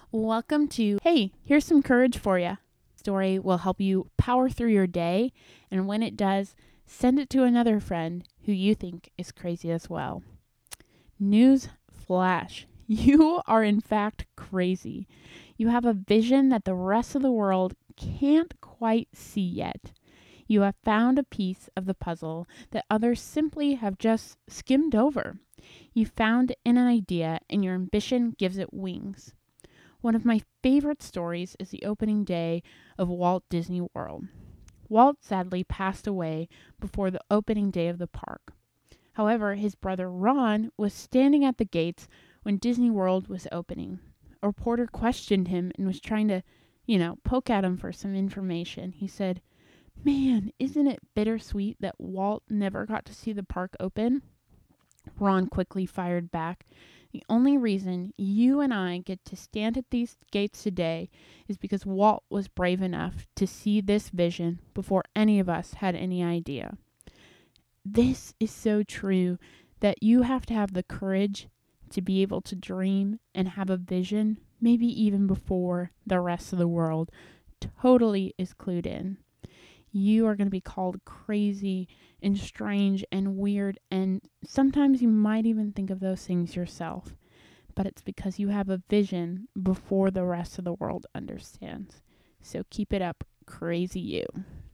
Welcome to Hey, here's some courage for you. Story will help you power through your day, and when it does, send it to another friend who you think is crazy as well. News flash. You are in fact crazy. You have a vision that the rest of the world can't quite see yet. You have found a piece of the puzzle that others simply have just skimmed over. You found an idea, and your ambition gives it wings. One of my favorite stories is the opening day of Walt Disney World. Walt sadly passed away before the opening day of the park. However, his brother Ron was standing at the gates when Disney World was opening. A reporter questioned him and was trying to, poke at him for some information. He said, "Man, isn't it bittersweet that Walt never got to see the park open?" Ron quickly fired back, "The only reason you and I get to stand at these gates today is because Walt was brave enough to see this vision before any of us had any idea." This is so true that you have to have the courage to be able to dream and have a vision, maybe even before the rest of the world totally is clued in. You are going to be called crazy and strange and weird, and sometimes you might even think of those things yourself, but it's because you have a vision before the rest of the world understands. So keep it up, crazy you.